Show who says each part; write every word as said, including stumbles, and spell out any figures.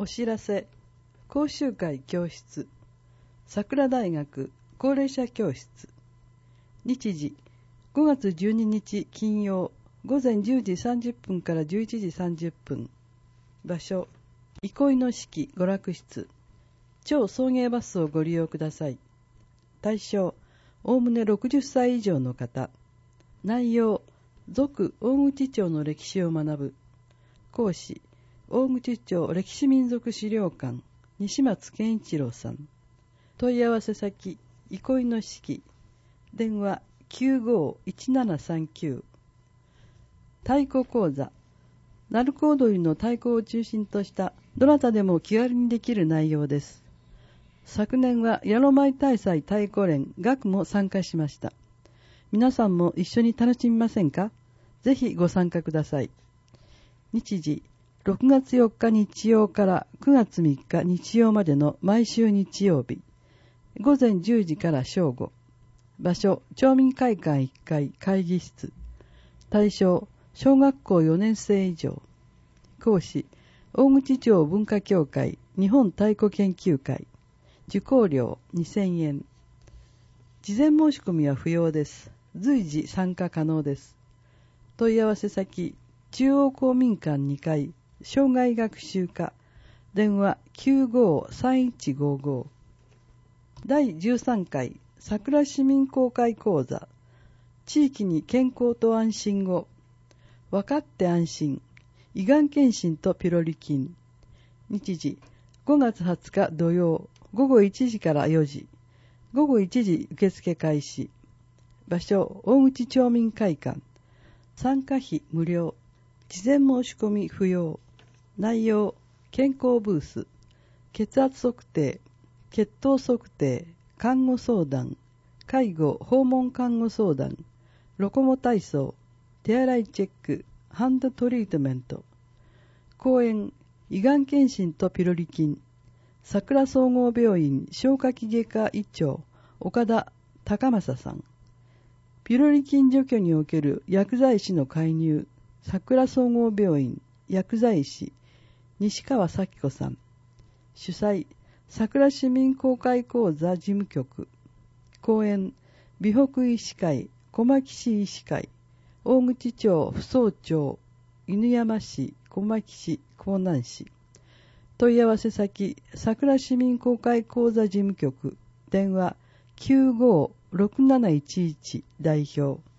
Speaker 1: お知らせ。講習会教室。桜大学高齢者教室。日時ごがつじゅうににち金曜午前じゅうじさんじゅっぷんからじゅういちじさんじゅっぷん。場所憩いの式娯楽室。超送迎バスをご利用ください。対象おおむねろくじゅっさい以上の方。内容続大口町の歴史を学ぶ。講師大口町歴史民俗資料館西松健一郎さん。問い合わせ先憩いの式。電話 きゅうごーいちななさんきゅう。太鼓講座。鳴子踊りの太鼓を中心としたどなたでも気軽にできる内容です。昨年は矢野舞大祭太鼓連学も参加しました。皆さんも一緒に楽しみませんか？ぜひご参加ください。日時ろくがつよっか日曜からくがつみっか日曜までの毎週日曜日。午前じゅうじから正午。場所町民会館いっかい会議室。対象小学校よねんせい以上。講師大口町文化協会日本太鼓研究会。受講料にせんえん。事前申し込みは不要です。随時参加可能です。問い合わせ先中央公民館にかい障害学習課。電話 きゅうごーさんいちごーごー。だいじゅうさんかい桜市民公開講座。地域に健康と安心を。分かって安心。胃がん検診とピロリ菌。日時ごがつはつか土曜ごごいちじからよじ。ごごいちじ受付開始。場所大口町民会館。参加費無料。事前申し込み不要。内容健康ブース、血圧測定、血糖測定、看護相談、介護訪問看護相談、ロコモ体操、手洗いチェック、ハンドトリートメント。講演胃がん検診とピロリ菌。桜総合病院消化器外科医長岡田隆正さん。ピロリ菌除去における薬剤師の介入。桜総合病院薬剤師西川咲子さん。主催桜市民公開講座事務局。講演美北医師会小牧市医師会大口町府総町犬山市小牧市江南市。問い合わせ先桜市民公開講座事務局。電話 きゅうごーろくなないちいち 代表。